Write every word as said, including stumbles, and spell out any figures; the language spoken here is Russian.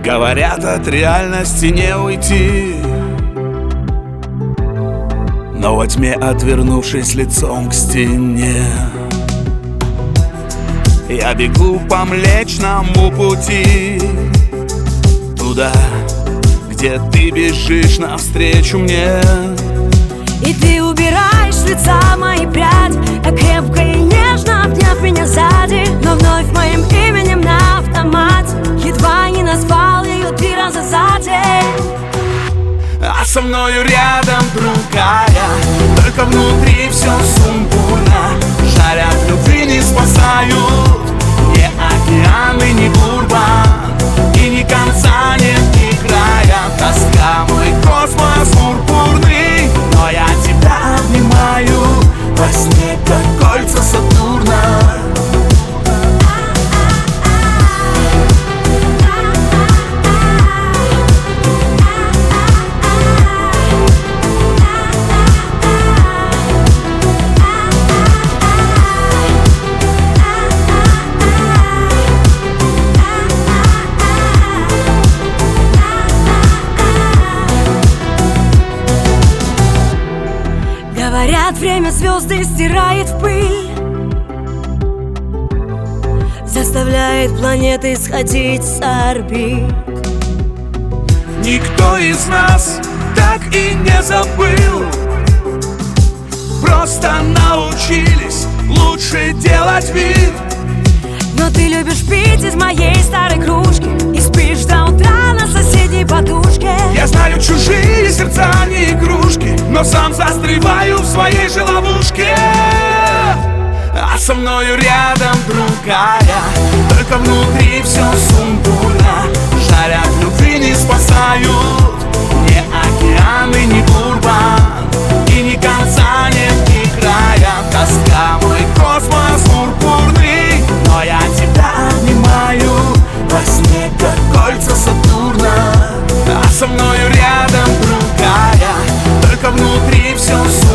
Говорят, от реальности не уйти, но во тьме, отвернувшись лицом к стене, я бегу по Млечному пути, туда, где ты бежишь навстречу мне. И ты убираешь с лица мои пряди, так крепко и нежно обняв меня сзади. Но вновь моим именем на автомате едва не назвал ее три раза за день. А со мною рядом другая, только внутри все сумбурно. Жаль, от любви не спасают ни океаны, ни бурбан, и ни конца нет, ни края. Тоска, мой космос пурпурный, но я тебя обнимаю во сне, как кольца Сатурна. Говорят, время звезды стирает в пыль, заставляет планеты сходить с орбит. Никто из нас так и не забыл, просто научились лучше делать вид. Но ты любишь пить из моей старой кружки и спишь до утра на соседней подушке. Я знаю, чужие сердца не игрушки, но сам застреваю в своей же ловушке. А со мною рядом другая, только внутри все сумбурно. Жаль, от любви не спасают ни океаны, ни бурбан, и ни конца нет, ни края. Тоска, мой космос пурпурный, но я тебя обнимаю во сне, как кольца Сатурна. А со мною рядом другая, только внутри все сумбурно.